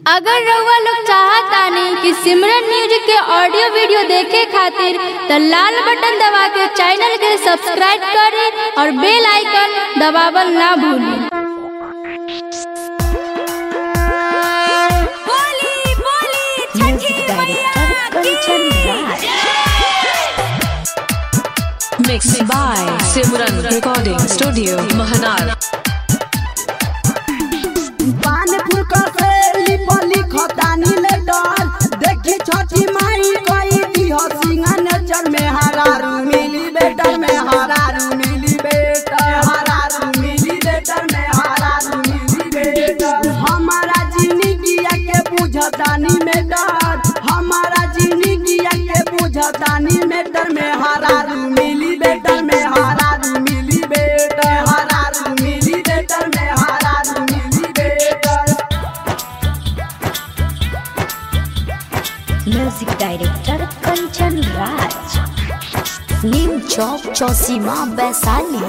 अगर रउआ लोग चाहतानी कि सिमरन म्यूजिक के ऑडियो वीडियो देखे खातिर तो लाल बटन दबा के चैनल के सब्सक्राइब करें और बेल आइकन दबावल ना भूलें। Mixed by Simran Recording Studio, Mahanar. पान फुलका से लिपली खतानी ले डर देखी छोटी माई कोई दी हो सिंगन चर में हरारू मिली बेटर में हरारू मिली बेटर हरारू मिली बेटर में हरारू मिली बेटर हमारा जिंदगी के बुझतानी में डर हमारा जिंदगी के बुझतानी में डर में हरारू मिली बेटर में हरारू मिली बेटर हरारू मिली बेटर में हरारू मिली बेटर। Music director Kanchan Raj, Neem Chowk Chausima Vaishali.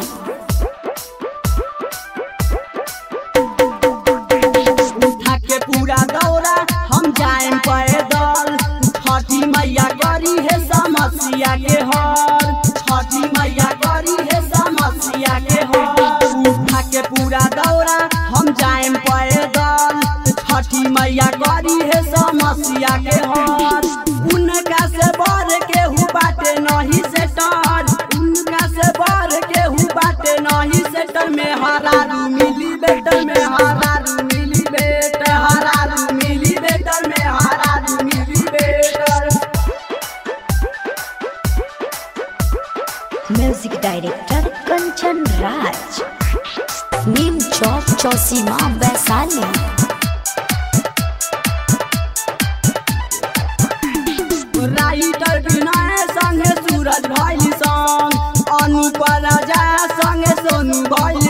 उठा के पूरा दौरा हम जाएं पैदल छठी मैया करी है समस्या के हल छठी मैया करी है समस्या के हल उठा के पूरा दौरा हम जाएं पैदल छठी मैया करी है समस्या के हल उनका से बढ़ के हु बाटे नहीं से डर उनका से बढ़ के हु बाटे नहीं से डर में हरारू मिली बेटर में हरारू मिली बेटर हरारू मिली बेटर में हरारू मिली बेटर। Music director Kanchan Raj, Neem Chowk Chausima Vaishali. Writer Vinay संगे सूरज भाई संग अनुप राजा संगे सोनू भाई